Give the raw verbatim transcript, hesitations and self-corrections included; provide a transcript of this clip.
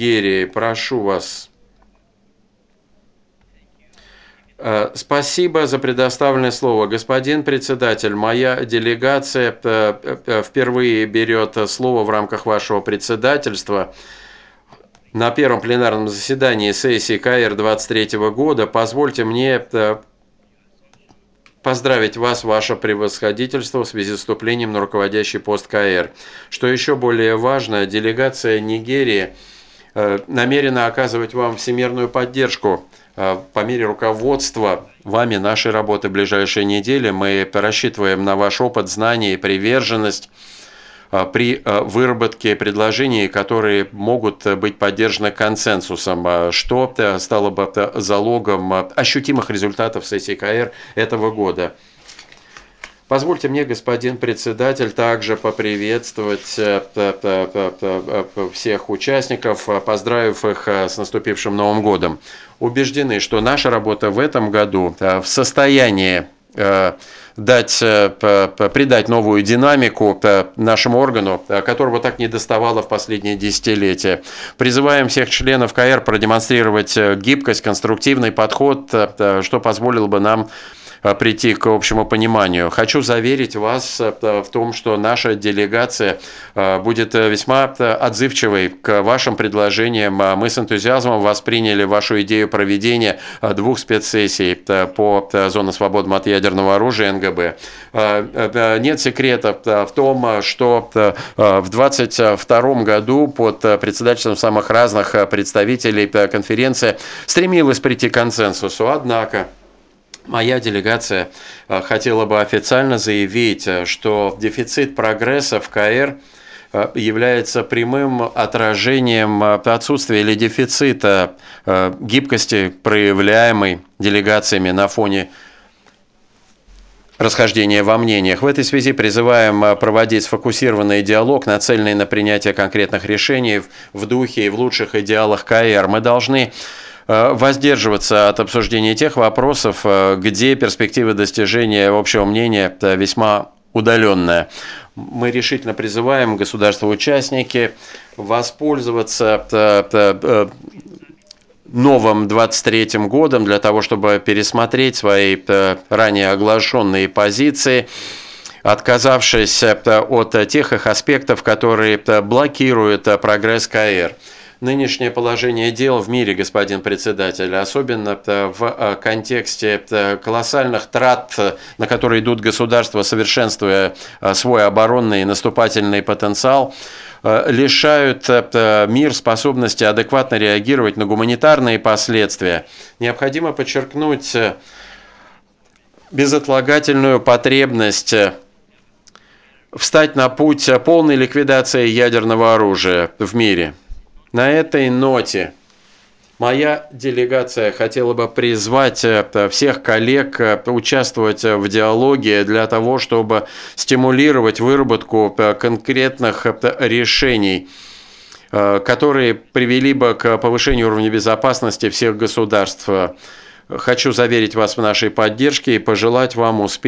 Нигерии. Прошу вас. Спасибо за предоставленное слово. Господин председатель, моя делегация впервые берет слово в рамках вашего председательства на первом пленарном заседании сессии КАИР двадцать третьего года. Позвольте мне поздравить вас, ваше превосходительство, в связи с вступлением на руководящий пост КАИР. Что еще более важно, делегация Нигерии намерена оказывать вам всемирную поддержку по мере руководства вами нашей работы в ближайшие недели. Мы рассчитываем на ваш опыт, знания и приверженность при выработке предложений, которые могут быть поддержаны консенсусом, что стало бы залогом ощутимых результатов сессии КАИР этого года. Позвольте мне, господин председатель, также поприветствовать всех участников, поздравив их с наступившим Новым годом. Убеждены, что наша работа в этом году в состоянии дать, придать новую динамику нашему органу, которого так недоставало в последние десятилетия. Призываем всех членов КАИР продемонстрировать гибкость, конструктивный подход, что позволило бы нам прийти к общему пониманию. Хочу заверить вас в том, что наша делегация будет весьма отзывчивой к вашим предложениям. Мы с энтузиазмом восприняли вашу идею проведения двух спецсессий по зоне свободным от ядерного оружия НГБ. Нет секрета в том, что в две тысячи двадцать втором году под председательством самых разных представителей конференция стремилась прийти к консенсусу. Однако моя делегация хотела бы официально заявить, что дефицит прогресса в КАИР является прямым отражением отсутствия или дефицита гибкости, проявляемой делегациями на фоне расхождения во мнениях. В этой связи призываем проводить сфокусированный диалог, нацеленный на принятие конкретных решений в духе и в лучших идеалах КАИР. Мы должны воздерживаться от обсуждения тех вопросов, где перспективы достижения общего мнения весьма удаленная. Мы решительно призываем государства-участники воспользоваться новым двадцать третьим годом для того, чтобы пересмотреть свои ранее оглашенные позиции, отказавшись от тех их аспектов, которые блокируют прогресс КАИР. Нынешнее положение дел в мире, господин председатель, особенно в контексте колоссальных трат, на которые идут государства, совершенствуя свой оборонный и наступательный потенциал, лишают мир способности адекватно реагировать на гуманитарные последствия. Необходимо подчеркнуть безотлагательную потребность встать на путь полной ликвидации ядерного оружия в мире. На этой ноте моя делегация хотела бы призвать всех коллег участвовать в диалоге для того, чтобы стимулировать выработку конкретных решений, которые привели бы к повышению уровня безопасности всех государств. Хочу заверить вас в нашей поддержке и пожелать вам успеха